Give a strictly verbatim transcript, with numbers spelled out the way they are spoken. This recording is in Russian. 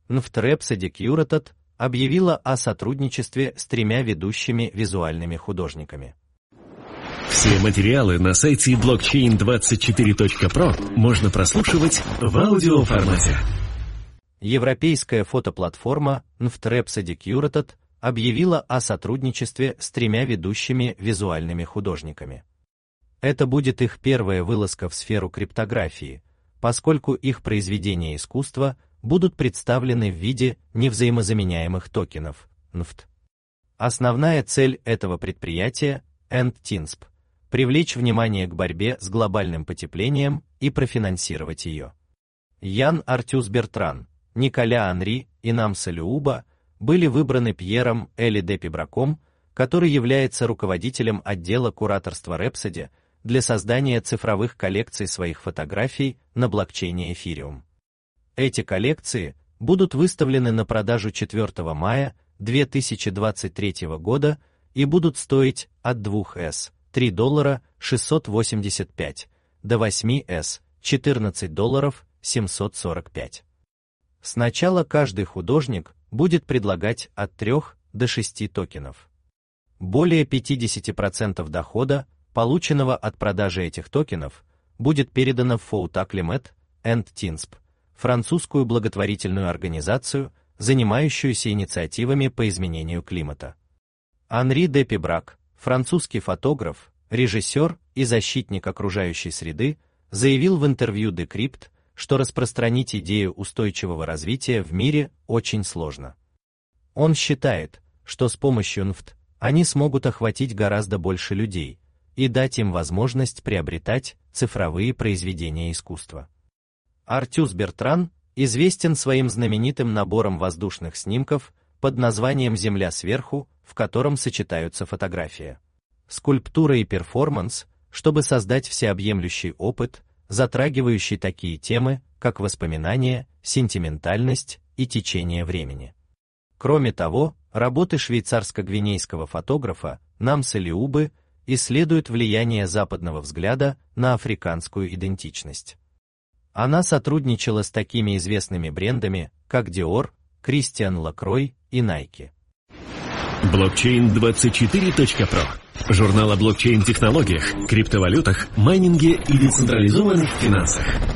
эн эф ти Rhapsody Curated объявила о сотрудничестве с тремя ведущими визуальными художниками. Все материалы на сайте блокчейн двадцать четыре точка про можно прослушивать в аудиоформате. Европейская фотоплатформа эн эф ти Rhapsody Curated объявила о сотрудничестве с тремя ведущими визуальными художниками. Это будет их первая вылазка в сферу криптографии, поскольку их произведения искусства будут представлены в виде невзаимозаменяемых токенов эн эф ти. Основная цель этого предприятия EndTinsp – привлечь внимание к борьбе с глобальным потеплением и профинансировать ее. Ян Артюс Бертран, Николя Анри и Намса Леуба были выбраны Пьером Эли де Пибраком, который является руководителем отдела кураторства Rhapsody, для создания цифровых коллекций своих фотографий на блокчейне Ethereum. Эти коллекции будут выставлены на продажу четвёртого мая две тысячи двадцать третьего года и будут стоить от двух эс три доллара шестьсот восемьдесят пять до восьми эс четырнадцать долларов семьсот сорок пять. Сначала каждый художник будет предлагать от трёх до шести токенов. Более пятьдесят процентов дохода, полученного от продажи этих токенов, будет передано в Fouta Climate EndTinsp, французскую благотворительную организацию, занимающуюся инициативами по изменению климата. Анри де Пибрак, французский фотограф, режиссер и защитник окружающей среды, заявил в интервью Decrypt, что распространить идею устойчивого развития в мире очень сложно. Он считает, что с помощью эн эф ти они смогут охватить гораздо больше людей и дать им возможность приобретать цифровые произведения искусства. Артюс Бертран известен своим знаменитым набором воздушных снимков под названием «Земля сверху», в котором сочетаются фотография, скульптура и перформанс, чтобы создать всеобъемлющий опыт, затрагивающий такие темы, как воспоминания, сентиментальность и течение времени. Кроме того, работы швейцарско-гвинейского фотографа Намса Леубы исследуют влияние западного взгляда на африканскую идентичность. Она сотрудничала с такими известными брендами, как Dior, Christian Lacroix и Nike. блокчейн двадцать четыре точка про – журнал о блокчейн-технологиях, криптовалютах, майнинге и децентрализованных финансах.